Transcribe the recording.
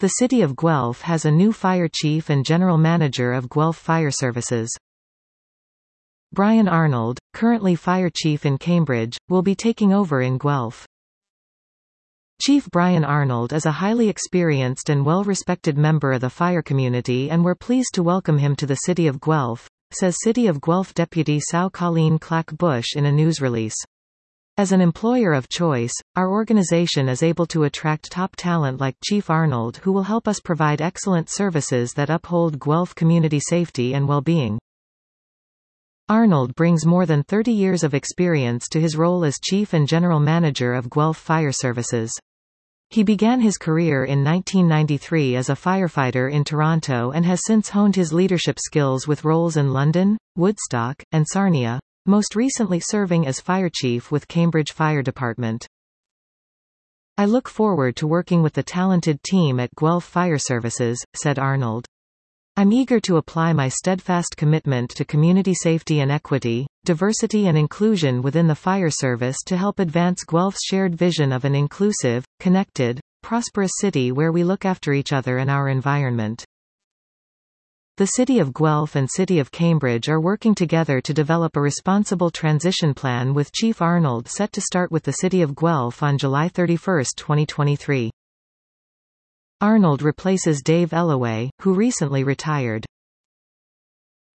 The City of Guelph has a new fire chief and general manager of Guelph Fire Services. Brian Arnold, currently fire chief in Cambridge, will be taking over in Guelph. Chief Brian Arnold is a highly experienced and well-respected member of the fire community, and we're pleased to welcome him to the City of Guelph, says City of Guelph Deputy São Colleen Clack-Bush in a news release. As an employer of choice, our organization is able to attract top talent like Chief Arnold, who will help us provide excellent services that uphold Guelph community safety and well-being. Arnold brings more than 30 years of experience to his role as Chief and General Manager of Guelph Fire Services. He began his career in 1993 as a firefighter in Toronto and has since honed his leadership skills with roles in London, Woodstock, and Sarnia, most recently serving as fire chief with Cambridge Fire Department. "I look forward to working with the talented team at Guelph Fire Services," said Arnold. "I'm eager to apply my steadfast commitment to community safety and equity, diversity and inclusion within the fire service to help advance Guelph's shared vision of an inclusive, connected, prosperous city where we look after each other and our environment." The City of Guelph and City of Cambridge are working together to develop a responsible transition plan, with Chief Arnold set to start with the City of Guelph on July 31, 2023. Arnold replaces Dave Ellaway, who recently retired.